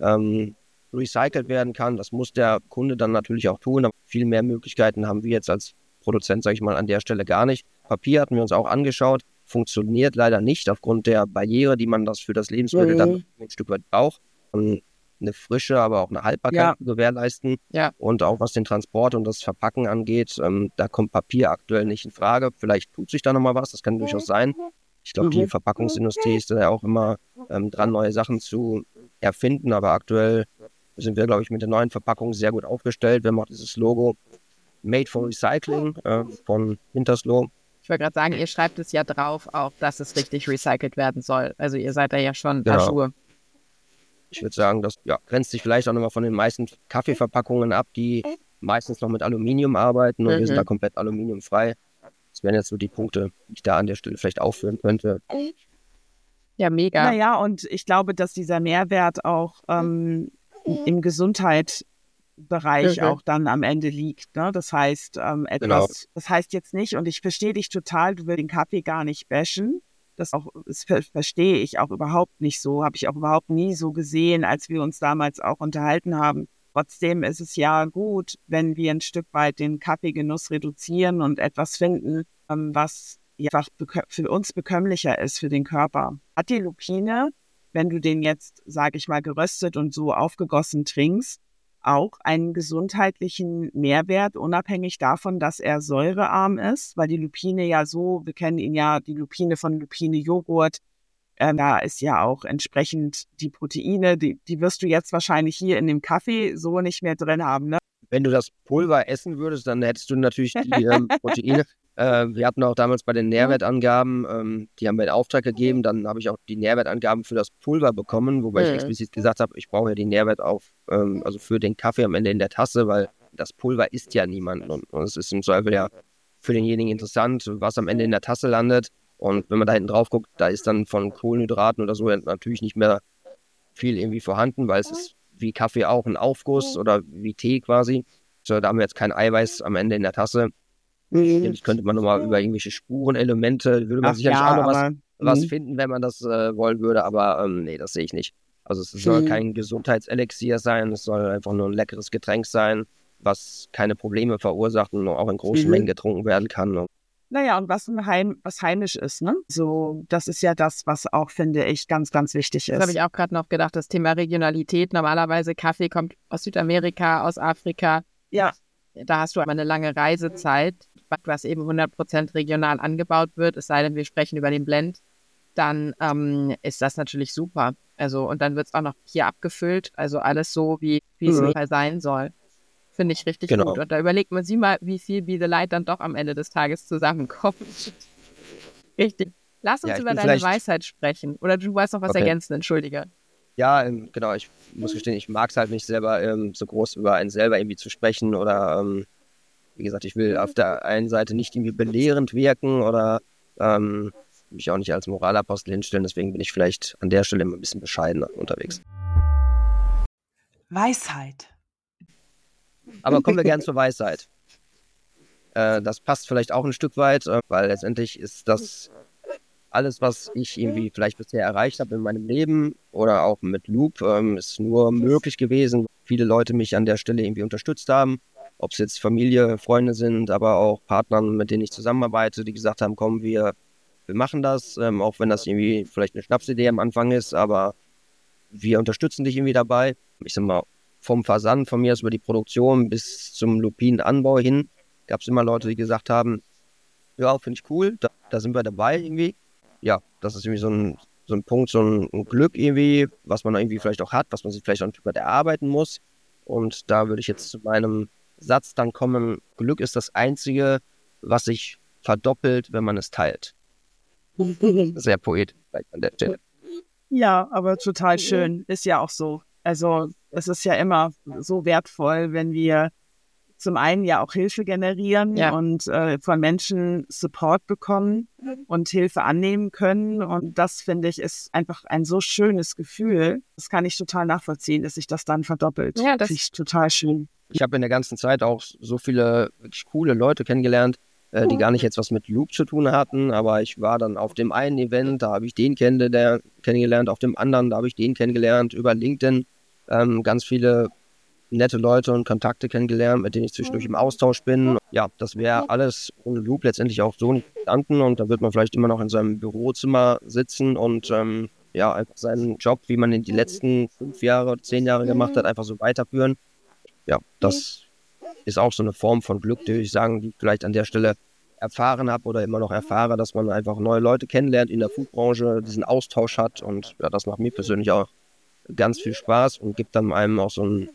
recycelt werden kann. Das muss der Kunde dann natürlich auch tun, aber viel mehr Möglichkeiten haben wir jetzt als Produzent, sage ich mal, an der Stelle gar nicht. Papier hatten wir uns auch angeschaut, funktioniert leider nicht aufgrund der Barriere, die man das für das Lebensmittel dann ein Stück weit braucht. Eine Frische, aber auch eine Haltbarkeit gewährleisten. Ja. Und auch was den Transport und das Verpacken angeht, da kommt Papier aktuell nicht in Frage. Vielleicht tut sich da nochmal was, das kann durchaus sein. Ich glaube, die Verpackungsindustrie ist da ja auch immer dran, neue Sachen zu erfinden, aber aktuell sind wir, glaube ich, mit der neuen Verpackung sehr gut aufgestellt. Wir haben auch dieses Logo Made for Recycling von Hintersloh. Ich wollte gerade sagen, ihr schreibt es ja drauf auch, dass es richtig recycelt werden soll. Also ihr seid da ja schon ein paar Schuhe. Ich würde sagen, das grenzt sich vielleicht auch nochmal von den meisten Kaffeeverpackungen ab, die meistens noch mit Aluminium arbeiten und wir sind da komplett aluminiumfrei. Das wären jetzt so die Punkte, die ich da an der Stelle vielleicht aufführen könnte. Ja, mega. Naja, und ich glaube, dass dieser Mehrwert auch im Gesundheitsbereich auch dann am Ende liegt. Ne? Das heißt, das heißt jetzt nicht, und ich verstehe dich total, du willst den Kaffee gar nicht bashen. Das verstehe ich auch überhaupt nicht so, habe ich auch überhaupt nie so gesehen, als wir uns damals auch unterhalten haben. Trotzdem ist es ja gut, wenn wir ein Stück weit den Kaffeegenuss reduzieren und etwas finden, was einfach für uns bekömmlicher ist für den Körper. Hat die Lupine, wenn du den jetzt, sage ich mal, geröstet und so aufgegossen trinkst, auch einen gesundheitlichen Mehrwert, unabhängig davon, dass er säurearm ist, weil die Lupine ja so, wir kennen ihn ja, die Lupine von Lupine-Joghurt, da ist ja auch entsprechend die Proteine, die wirst du jetzt wahrscheinlich hier in dem Kaffee so nicht mehr drin haben, ne? Wenn du das Pulver essen würdest, dann hättest du natürlich die Proteine. Wir hatten auch damals bei den Nährwertangaben, die haben wir in Auftrag gegeben, dann habe ich auch die Nährwertangaben für das Pulver bekommen, wobei ich explizit gesagt habe, ich brauche ja die Nährwert also für den Kaffee am Ende in der Tasse, weil das Pulver isst ja niemand und es ist im Zweifel ja für denjenigen interessant, was am Ende in der Tasse landet. Und wenn man da hinten drauf guckt, da ist dann von Kohlenhydraten oder so natürlich nicht mehr viel irgendwie vorhanden, weil es ist wie Kaffee auch ein Aufguss oder wie Tee quasi. So, da haben wir jetzt kein Eiweiß am Ende in der Tasse. Jetzt könnte man nochmal über irgendwelche Spurenelemente, würde man sicherlich auch noch was finden, wenn man das wollen würde, aber nee, das sehe ich nicht. Also es soll kein Gesundheitselixier sein, es soll einfach nur ein leckeres Getränk sein, was keine Probleme verursacht und auch in großen Mengen getrunken werden kann. Naja, und was heimisch ist, ne? So, das ist ja das, was auch, finde ich, ganz, ganz wichtig ist. Das habe ich auch gerade noch gedacht, das Thema Regionalität. Normalerweise Kaffee kommt aus Südamerika, aus Afrika. Ja. Da hast du aber eine lange Reisezeit, was eben 100% regional angebaut wird, es sei denn, wir sprechen über den Blend, dann ist das natürlich super. Also, und dann wird es auch noch hier abgefüllt, also alles so, wie es sein soll. Finde ich richtig gut. Und da überlegt man sich mal, wie viel Be the Light dann doch am Ende des Tages zusammenkommt. Richtig. Lass uns über deine Weisheit sprechen. Oder du wolltest noch was ergänzen, entschuldige. Ja, genau. Ich muss gestehen, ich mag es halt nicht selber so groß über einen selber irgendwie zu sprechen oder wie gesagt, ich will auf der einen Seite nicht irgendwie belehrend wirken oder mich auch nicht als Moralapostel hinstellen. Deswegen bin ich vielleicht an der Stelle immer ein bisschen bescheidener unterwegs. Weisheit. Aber kommen wir gern zur Weisheit. Das passt vielleicht auch ein Stück weit, weil letztendlich ist das alles, was ich irgendwie vielleicht bisher erreicht habe in meinem Leben oder auch mit Loop, ist nur möglich gewesen. Viele Leute mich an der Stelle irgendwie unterstützt haben, ob es jetzt Familie, Freunde sind, aber auch Partnern, mit denen ich zusammenarbeite, die gesagt haben, komm, wir machen das, auch wenn das irgendwie vielleicht eine Schnapsidee am Anfang ist, aber wir unterstützen dich irgendwie dabei. Ich sag mal, vom Versand von mir aus über die Produktion bis zum Lupinenanbau hin, gab es immer Leute, die gesagt haben, ja, finde ich cool, da sind wir dabei irgendwie. Ja, das ist irgendwie so ein Punkt, so ein Glück irgendwie, was man irgendwie vielleicht auch hat, was man sich vielleicht auch ein Stück weit erarbeiten muss. Und da würde ich jetzt zu meinem Satz dann kommen, Glück ist das Einzige, was sich verdoppelt, wenn man es teilt. Sehr poetisch vielleicht an der Stelle. Ja, aber total schön. Ist ja auch so. Also es ist ja immer so wertvoll, wenn wir zum einen ja auch Hilfe generieren und von Menschen Support bekommen und Hilfe annehmen können. Und das, finde ich, ist einfach ein so schönes Gefühl. Das kann ich total nachvollziehen, dass sich das dann verdoppelt. Ja, das finde ich total schön. Ich habe in der ganzen Zeit auch so viele wirklich coole Leute kennengelernt, die gar nicht jetzt was mit Loop zu tun hatten, aber ich war dann auf dem einen Event, da habe ich den kennengelernt, auf dem anderen, da habe ich den kennengelernt, über LinkedIn ganz viele nette Leute und Kontakte kennengelernt, mit denen ich zwischendurch im Austausch bin. Ja, das wäre alles ohne Loop letztendlich auch so nicht entstanden und da wird man vielleicht immer noch in seinem Bürozimmer sitzen und einfach seinen Job, wie man ihn die letzten 5 Jahre, 10 Jahre gemacht hat, einfach so weiterführen. Ja, das ist auch so eine Form von Glück, die ich sagen, die ich vielleicht an der Stelle erfahren habe oder immer noch erfahre, dass man einfach neue Leute kennenlernt in der Foodbranche, diesen Austausch hat und ja, das macht mir persönlich auch ganz viel Spaß und gibt dann einem auch eine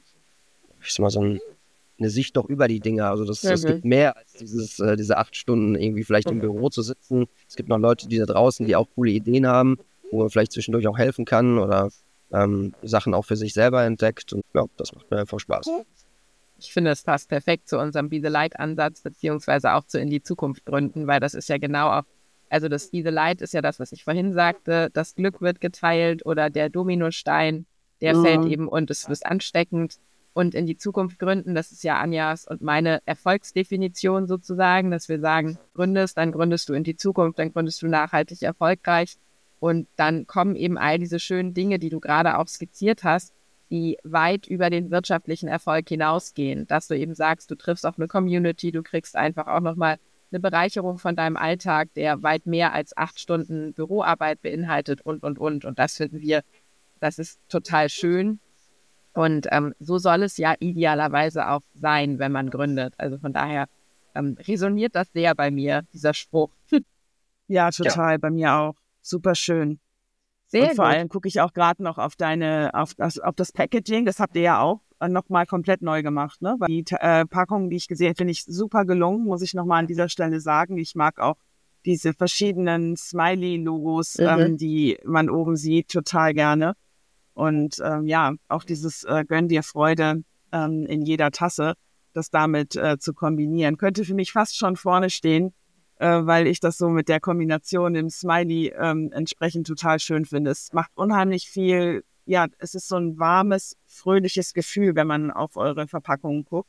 Sicht doch über die Dinge. Also es gibt mehr als diese 8 Stunden irgendwie vielleicht im Büro zu sitzen. Es gibt noch Leute, die da draußen, die auch coole Ideen haben, wo man vielleicht zwischendurch auch helfen kann oder Sachen auch für sich selber entdeckt. Und ja, das macht mir einfach Spaß. Ich finde, es passt perfekt zu unserem Be the Light-Ansatz, beziehungsweise auch zu In die Zukunft gründen, weil das ist ja genau auch, also das Be the Light ist ja das, was ich vorhin sagte, das Glück wird geteilt oder der Dominostein, der fällt eben und es wird ansteckend. Und in die Zukunft gründen, das ist ja Anjas und meine Erfolgsdefinition sozusagen, dass wir sagen, gründest, dann gründest du in die Zukunft, dann gründest du nachhaltig erfolgreich und dann kommen eben all diese schönen Dinge, die du gerade auch skizziert hast, die weit über den wirtschaftlichen Erfolg hinausgehen, dass du eben sagst, du triffst auf eine Community, du kriegst einfach auch nochmal eine Bereicherung von deinem Alltag, der weit mehr als 8 Stunden Büroarbeit beinhaltet und. Und das finden wir, das ist total schön. Und so soll es ja idealerweise auch sein, wenn man gründet. Also von daher resoniert das sehr bei mir, dieser Spruch. Ja, total, bei mir auch. Super schön. Sehr und vor allem gucke ich auch gerade noch auf das Packaging, das habt ihr ja auch nochmal komplett neu gemacht, ne? Weil die Packungen, die ich gesehen habe, finde ich super gelungen, muss ich nochmal an dieser Stelle sagen. Ich mag auch diese verschiedenen Smiley-Logos, die man oben sieht, total gerne. Und auch dieses Gönn dir Freude in jeder Tasse, das damit zu kombinieren, könnte für mich fast schon vorne stehen, weil ich das so mit der Kombination im Smiley entsprechend total schön finde. Es macht unheimlich viel, es ist so ein warmes, fröhliches Gefühl, wenn man auf eure Verpackungen guckt.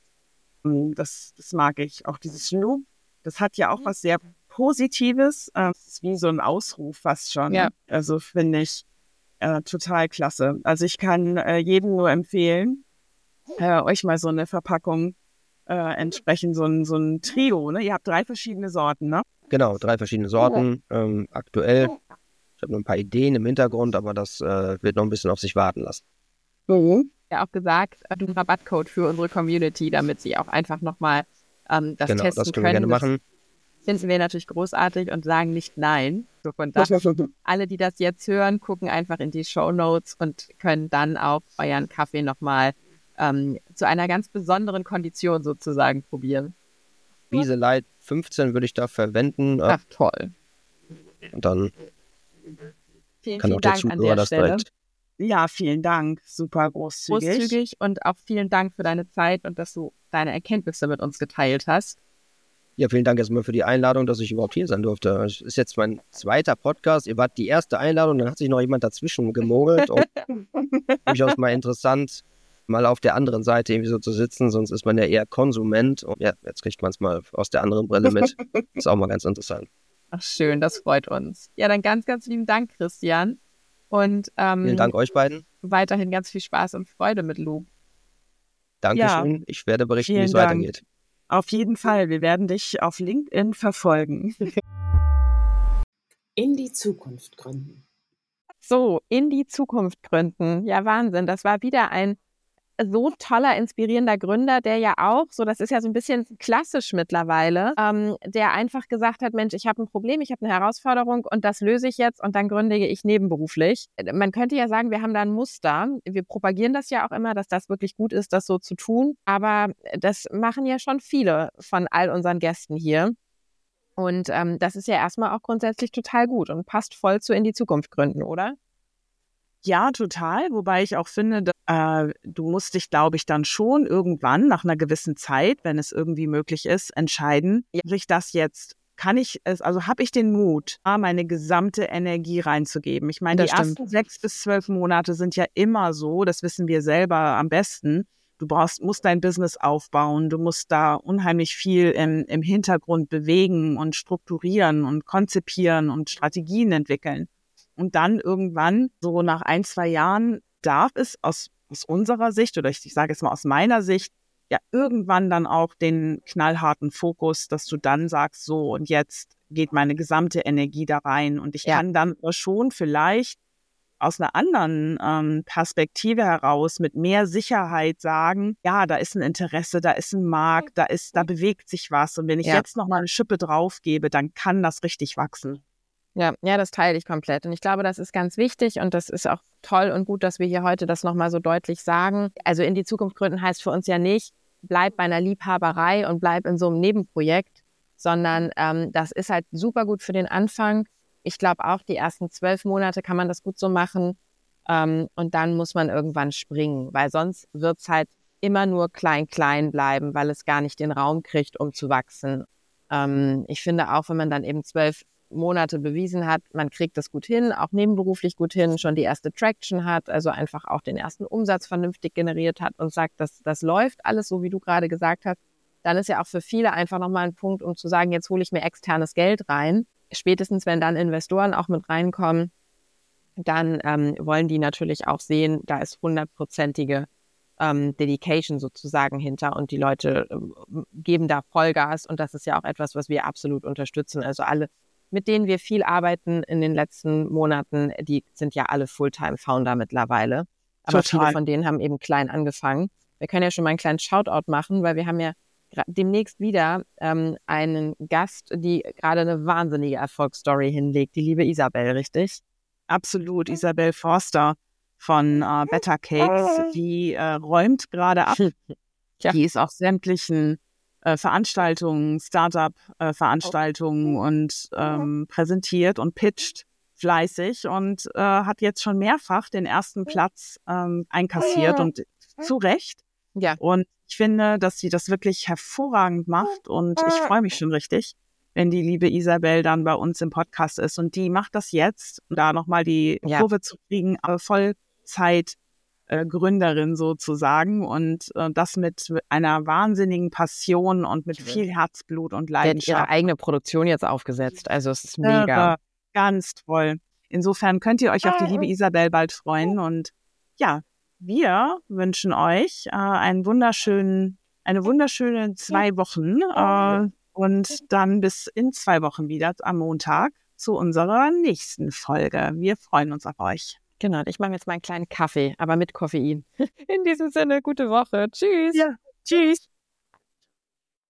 Das mag ich. Auch dieses Loop, das hat ja auch was sehr Positives. Es ist wie so ein Ausruf fast schon. Ja. Also finde ich total klasse. Also ich kann jedem nur empfehlen, euch mal so eine Verpackung entsprechend so ein Trio, ne? Ihr habt 3 verschiedene Sorten, ne? Genau, 3 verschiedene Sorten. Aktuell, ich habe noch ein paar Ideen im Hintergrund, aber das wird noch ein bisschen auf sich warten lassen. Ja, auch gesagt, du einen Rabattcode für unsere Community, damit sie auch einfach nochmal das Genau, testen das können wir können. gerne machen. Das finden wir natürlich großartig und sagen nicht nein. So von daher, alle, die das jetzt hören, gucken einfach in die Shownotes und können dann auch euren Kaffee nochmal zu einer ganz besonderen Kondition sozusagen probieren. Wiese Light 15 würde ich da verwenden. Ach, toll. Und dann Vielen, kann vielen auch der Dank an Zuhörer der das Stelle. direkt. Ja, vielen Dank. Super großzügig. Und auch vielen Dank für deine Zeit und dass du deine Erkenntnisse mit uns geteilt hast. Ja, vielen Dank erstmal für die Einladung, dass ich überhaupt hier sein durfte. Es ist jetzt mein 2. Podcast. Ihr wart die erste Einladung, dann hat sich noch jemand dazwischen gemogelt. Und durchaus mal interessant, mal auf der anderen Seite irgendwie so zu sitzen, sonst ist man ja eher Konsument. Und ja, jetzt kriegt man es mal aus der anderen Brille mit. Ist auch mal ganz interessant. Ach schön, das freut uns. Ja, dann ganz, ganz lieben Dank, Christian. Und Vielen Dank euch beiden. weiterhin ganz viel Spaß und Freude mit Loop. Dankeschön. Ja, Ich werde berichten, wie vielen es Dank. weitergeht. Auf jeden Fall. Wir werden dich auf LinkedIn verfolgen. In die Zukunft gründen. So, in die Zukunft gründen. Ja, Wahnsinn. Das war wieder ein so toller, inspirierender Gründer, der ja auch, so das ist ja so ein bisschen klassisch mittlerweile, der einfach gesagt hat, Mensch, ich habe ein Problem, ich habe eine Herausforderung und das löse ich jetzt und dann gründe ich nebenberuflich. Man könnte ja sagen, wir haben da ein Muster. Wir propagieren das ja auch immer, dass das wirklich gut ist, das so zu tun. Aber das machen ja schon viele von all unseren Gästen hier. Und das ist ja erstmal auch grundsätzlich total gut und passt voll zu in die Zukunft gründen, oder? Ja, total. Wobei ich auch finde, du musst dich, glaube ich, dann schon irgendwann nach einer gewissen Zeit, wenn es irgendwie möglich ist, entscheiden, mache ich das jetzt? Habe ich den Mut, meine gesamte Energie reinzugeben? Ich meine, die ersten 6 bis 12 Monate sind ja immer so, das wissen wir selber am besten. Du musst dein Business aufbauen, du musst da unheimlich viel im Hintergrund bewegen und strukturieren und konzipieren und Strategien entwickeln. Und dann irgendwann, so nach 1, 2 Jahren, darf es aus unserer Sicht, oder ich sage jetzt mal aus meiner Sicht, ja irgendwann dann auch den knallharten Fokus, dass du dann sagst, so und jetzt geht meine gesamte Energie da rein. Und ich kann dann schon vielleicht aus einer anderen Perspektive heraus mit mehr Sicherheit sagen, ja, da ist ein Interesse, da ist ein Markt, da bewegt sich was. Und wenn ich jetzt noch mal eine Schippe drauf gebe, dann kann das richtig wachsen. Ja, das teile ich komplett. Und ich glaube, das ist ganz wichtig und das ist auch toll und gut, dass wir hier heute das nochmal so deutlich sagen. Also in die Zukunft gründen heißt für uns ja nicht, bleib bei einer Liebhaberei und bleib in so einem Nebenprojekt, sondern das ist halt super gut für den Anfang. Ich glaube auch, die ersten 12 Monate kann man das gut so machen und dann muss man irgendwann springen, weil sonst wird es halt immer nur klein bleiben, weil es gar nicht den Raum kriegt, um zu wachsen. Ich finde auch, wenn man dann eben 12 Monate bewiesen hat, man kriegt das gut hin, auch nebenberuflich gut hin, schon die erste Traction hat, also einfach auch den ersten Umsatz vernünftig generiert hat und sagt, das läuft alles so, wie du gerade gesagt hast, dann ist ja auch für viele einfach nochmal ein Punkt, um zu sagen, jetzt hole ich mir externes Geld rein. Spätestens, wenn dann Investoren auch mit reinkommen, dann wollen die natürlich auch sehen, da ist 100%ige Dedication sozusagen hinter und die Leute geben da Vollgas und das ist ja auch etwas, was wir absolut unterstützen. Also alle, mit denen wir viel arbeiten in den letzten Monaten, die sind ja alle Fulltime-Founder mittlerweile. Aber viele von denen haben eben klein angefangen. Wir können ja schon mal einen kleinen Shoutout machen, weil wir haben ja demnächst wieder einen Gast, die gerade eine wahnsinnige Erfolgsstory hinlegt, die liebe Isabel, richtig? Absolut, Isabel Forster von Better Cakes. Die räumt gerade ab. Ja. Die ist auf sämtlichen Veranstaltungen, Startup-Veranstaltungen und präsentiert und pitcht fleißig und hat jetzt schon mehrfach den ersten Platz einkassiert und zu Recht. Ja. Und ich finde, dass sie das wirklich hervorragend macht und ich freue mich schon richtig, wenn die liebe Isabel dann bei uns im Podcast ist. Und die macht das jetzt, um da nochmal die Kurve zu kriegen, Vollzeit Gründerin sozusagen und das mit einer wahnsinnigen Passion und mit viel Herzblut und Die hat Leidenschaft. ihre eigene Produktion jetzt aufgesetzt. Also es ist mega. Ganz toll. Insofern könnt ihr euch auf die liebe Isabel bald freuen und ja, wir wünschen euch eine wunderschöne 2 Wochen und dann bis in 2 Wochen wieder am Montag zu unserer nächsten Folge. Wir freuen uns auf euch. Genau, ich mache jetzt mal einen kleinen Kaffee, aber mit Koffein. In diesem Sinne, gute Woche. Tschüss. Ja, tschüss.